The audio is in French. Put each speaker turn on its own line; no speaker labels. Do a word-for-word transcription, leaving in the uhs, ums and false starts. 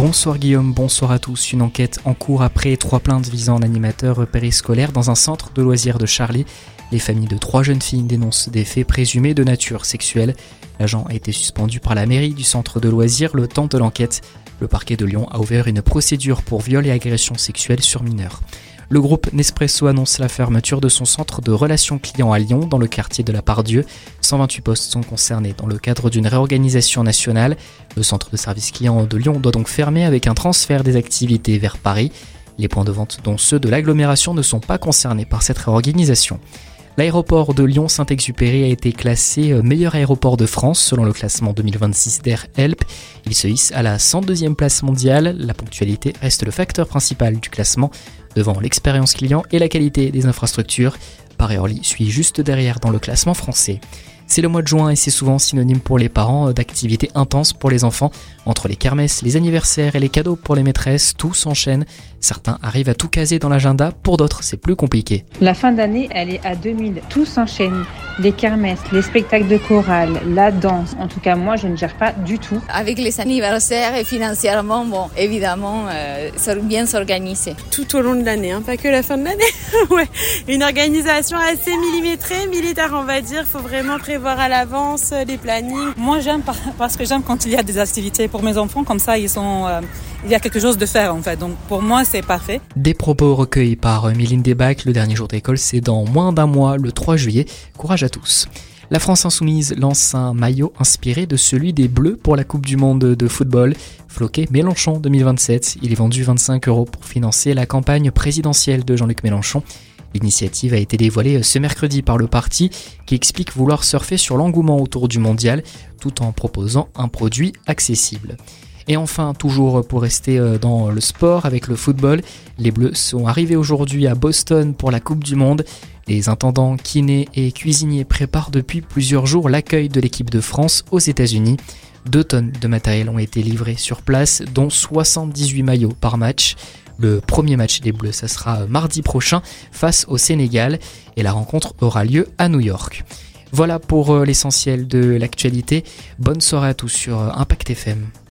Bonsoir Guillaume, bonsoir à tous. Une enquête en cours après trois plaintes visant un animateur périscolaire dans un centre de loisirs de Charlie. Les familles de trois jeunes filles dénoncent des faits présumés de nature sexuelle. L'agent a été suspendu par la mairie du centre de loisirs le temps de l'enquête. Le parquet de Lyon a ouvert une procédure pour viol et agression sexuelle sur mineurs. Le groupe Nespresso annonce la fermeture de son centre de relations clients à Lyon, dans le quartier de la Pardieu. cent vingt-huit postes sont concernés dans le cadre d'une réorganisation nationale. Le centre de service client de Lyon doit donc fermer avec un transfert des activités vers Paris. Les points de vente, dont ceux de l'agglomération, ne sont pas concernés par cette réorganisation. L'aéroport de Lyon-Saint-Exupéry a été classé meilleur aéroport de France selon le classement deux mille vingt-six d'Air Help. Il se hisse à la cent deuxième place mondiale. La ponctualité reste le facteur principal du classement, devant l'expérience client et la qualité des infrastructures. Paris-Orly suit juste derrière dans le classement français. C'est le mois de juin et c'est souvent synonyme pour les parents d'activités intenses pour les enfants. Entre les kermesses, les anniversaires et les cadeaux pour les maîtresses, tout s'enchaîne. Certains arrivent à tout caser dans l'agenda, pour d'autres c'est plus compliqué.
La fin d'année, elle est à deux mille. Tout s'enchaîne. Les kermesses, les spectacles de chorale, la danse. En tout cas, moi, je ne gère pas du tout.
Avec les anniversaires et financièrement, bon, évidemment, euh, bien s'organiser.
Tout au long de l'année, hein, pas que la fin de l'année. Ouais, une organisation assez millimétrée, militaire, on va dire. Faut vraiment prévoir à l'avance les plannings.
Moi, j'aime parce que j'aime quand il y a des activités pour mes enfants, comme ça, ils sont, euh, il y a quelque chose de faire en fait. Donc pour moi, c'est parfait.
Des propos recueillis par Mylène Debac. Le dernier jour d'école, c'est dans moins d'un mois, le trois juillet. Courage à tous. La France Insoumise lance un maillot inspiré de celui des Bleus pour la Coupe du Monde de football. Floqué Mélenchon deux mille vingt-sept. Il est vendu vingt-cinq euros pour financer la campagne présidentielle de Jean-Luc Mélenchon. L'initiative a été dévoilée ce mercredi par le parti, qui explique vouloir surfer sur l'engouement autour du mondial tout en proposant un produit accessible. Et enfin, toujours pour rester dans le sport avec le football, les Bleus sont arrivés aujourd'hui à Boston pour la Coupe du Monde. Les intendants, kinés et cuisiniers préparent depuis plusieurs jours l'accueil de l'équipe de France aux États-Unis. Deux tonnes de matériel ont été livrées sur place, dont soixante-dix-huit maillots par match. Le premier match des Bleus, ça sera mardi prochain face au Sénégal et la rencontre aura lieu à New York. Voilà pour l'essentiel de l'actualité. Bonne soirée à tous sur Impact F M.